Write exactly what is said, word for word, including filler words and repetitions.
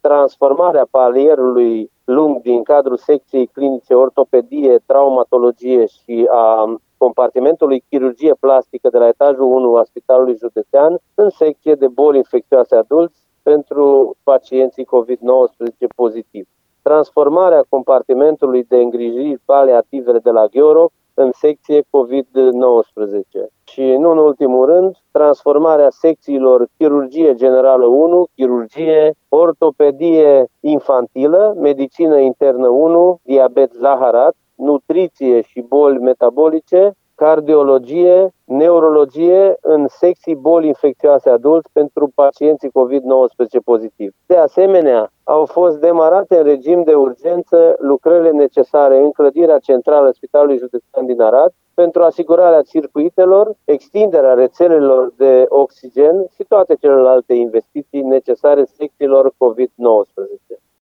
transformarea palierului lung din cadrul secției clinice ortopedie, traumatologie și a compartimentului chirurgie plastică de la etajul unu a Spitalului Județean în secție de boli infecțioase adulți pentru pacienții covid nouăsprezece pozitivi. Transformarea compartimentului de îngrijiri paliative de la Gheoroc în secție covid nouăsprezece. Și nu în ultimul rând, transformarea secțiilor chirurgie generală unu, chirurgie, ortopedie infantilă, medicină internă unu, diabet zaharat, nutriție și boli metabolice, cardiologie, neurologie în secții boli infecțioase adulți pentru pacienții covid nouăsprezece pozitivi. De asemenea, au fost demarate în regim de urgență lucrările necesare în clădirea centrală Spitalului Județean din Arad pentru asigurarea circuitelor, extinderea rețelelor de oxigen și toate celelalte investiții necesare secțiilor covid nouăsprezece.